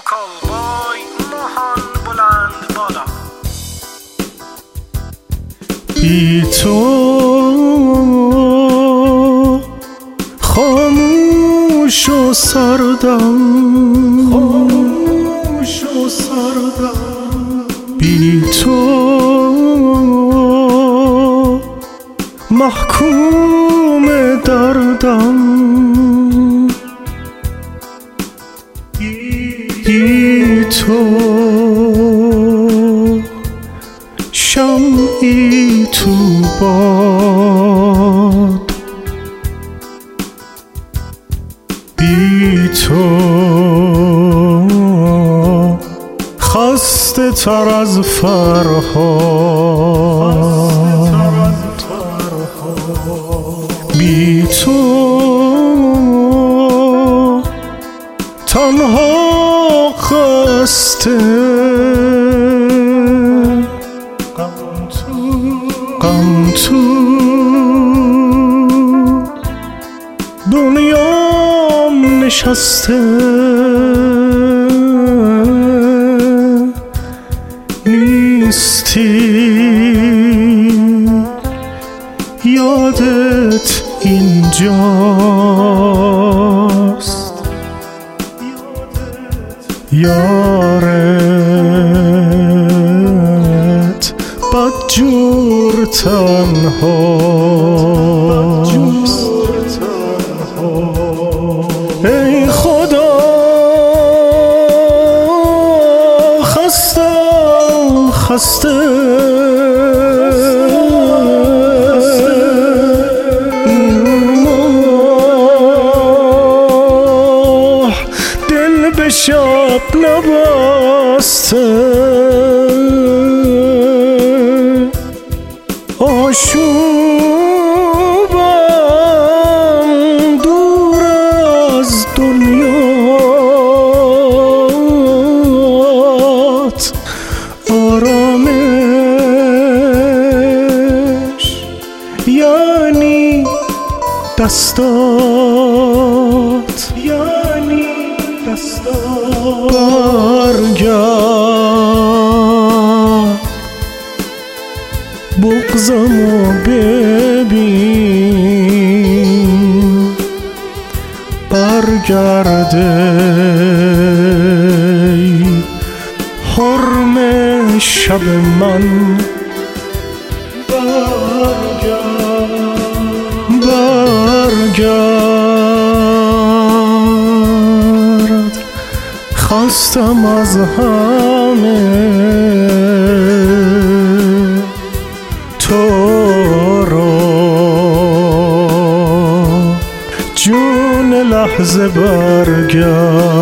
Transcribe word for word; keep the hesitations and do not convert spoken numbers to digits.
کلبای ماهان بلند بالا. بی تو خاموش و سردم، خاموش و سردم. بی تو محکوم دردم. بی تو شمعی تو باد. بی تو خسته تر از فرهاد. بی تو تنها خسته، غم تو دنیام نشسته. نیستی یادت اینجاست، یارت بدجور تنهاست. ای خدا خستم خسته، دل به شب نبسته. آشوبم دور از دنیات، آرامش یعنی دستات، یعنی دستات. برگرد بغضمو ببین، برگرد ای حرم شب من. برگرد برگرد خستم از همه تو رو، جون لحظه برگرد.